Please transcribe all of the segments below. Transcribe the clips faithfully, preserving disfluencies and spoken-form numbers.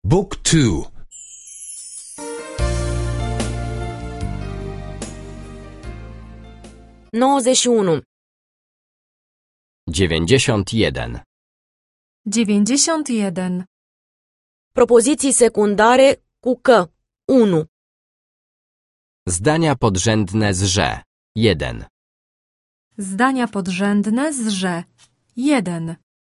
Book two. nouăzeci și unu. dziewięćdziesiąt jeden. dziewięćdziesiąt jeden. Propoziții secundare cu că. unu. Zdania podrzędne z że. jeden. Zdania podrzędne z że. jeden.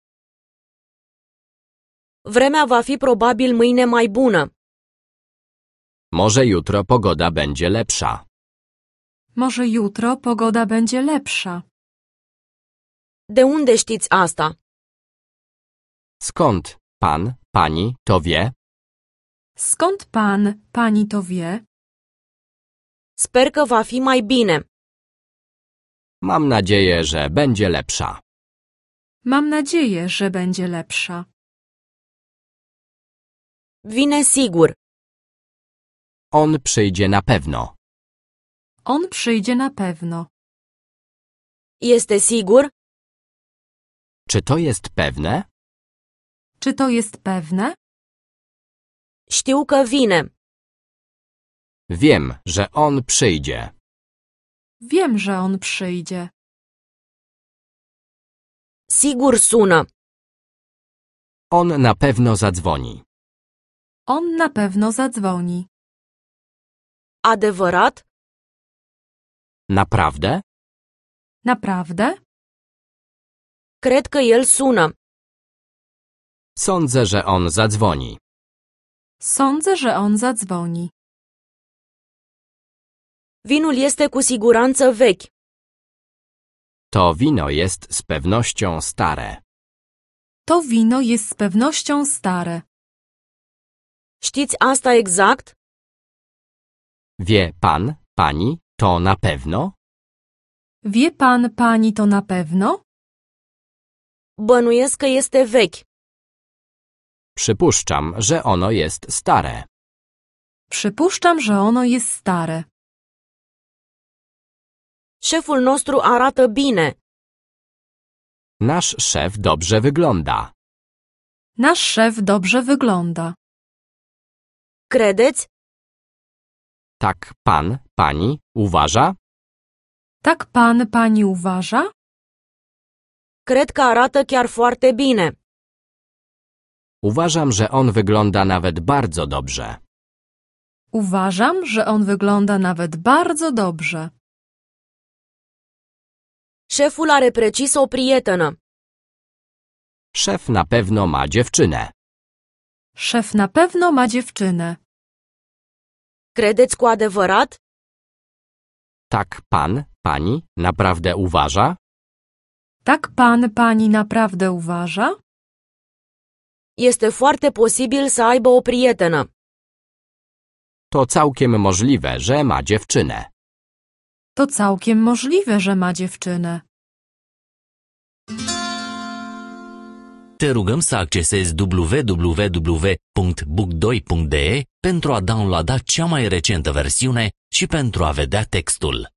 Vremea va fi probabil mâine mai bună. Może jutro pogoda będzie lepsza. Może jutro pogoda będzie lepsza. De unde știți asta? Skąd pan, pani to wie? Skąd pan, pani to wie? Sper că va fi mai bine. Mam nadzieję, że będzie lepsza. Mam nadzieję, że będzie lepsza. Vine sigur. On przyjdzie na pewno. On przyjdzie na pewno. Este sigur? Czy to jest pewne? Czy to jest pewne? Știu că vine. Wiem, że on przyjdzie. Wiem, że on przyjdzie. Sigur sună. On na pewno zadzwoni. On na pewno zadzwoni. Adevărat? Naprawdę? Naprawdę? Cred că el sună. Sądzę, że on zadzwoni. Sądzę, że on zadzwoni. Vinul este cu siguranță vechi. To wino jest z pewnością stare. To wino jest z pewnością stare. Știți asta exact? Wie pan, pani to na pewno? Wie pan, pani to na pewno? Bănuiesc că este vechi. Przypuszczam, że ono jest stare. Przypuszczam, że ono jest stare. Șeful nostru arată bine. Nasz szef dobrze wygląda. Nasz szef dobrze wygląda. Credeți? Tak pan, pani uważa? Tak pan, pani uważa? Cred că arată chiar foarte bine. Uważam, że on wygląda nawet bardzo dobrze. Uważam, że on wygląda nawet bardzo dobrze. Șeful are precis o prietenă. Szef na pewno ma dziewczynę. Szef na pewno ma dziewczynę. Credeți cu adevărat? Tak pan, pani naprawdę uważa? Tak pan, pani naprawdę uważa? Este foarte posibil să aibă o prietenă. To całkiem możliwe, że ma dziewczynę. To całkiem możliwe, że ma dziewczynę. Te rugăm să accesezi w w w punct book doi punct d e pentru a downloada cea mai recentă versiune și pentru a vedea textul.